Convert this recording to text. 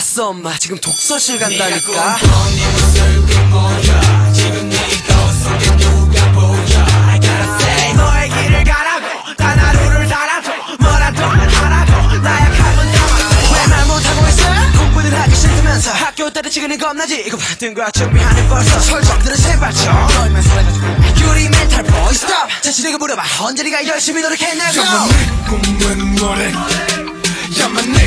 알았어 엄마 지금 독서실 간다니까. 너의 길을 가라고 단 하루를 살아도 뭐라도 하라고 나약함은 참아도 왜 말 못하고 있어? 공부를 하기 싫다면서 학교 때려치기는 겁나지. 이거 받은 거야 준비하는 벌써 설정들은 세발쳐. 너희만 사랑가지고 유리 멘탈 보이 스톱. 자신에게 물어봐 언제 네가 열심히 노력했냐고. 야만 내 꿈은 노래 야만 내